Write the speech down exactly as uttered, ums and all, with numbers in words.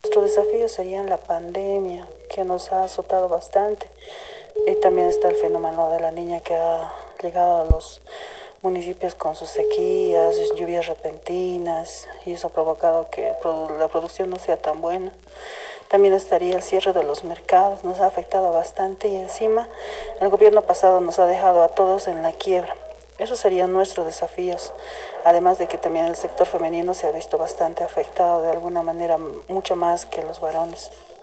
Nuestro desafío sería la pandemia, que nos ha azotado bastante. Y también está el fenómeno de la niña que ha llegado a los municipios con sus sequías, lluvias repentinas, y eso ha provocado que la producción no sea tan buena. También estaría el cierre de los mercados, nos ha afectado bastante y encima el gobierno pasado nos ha dejado a todos en la quiebra. Esos serían nuestros desafíos, además de que también el sector femenino se ha visto bastante afectado de alguna manera, mucho más que los varones.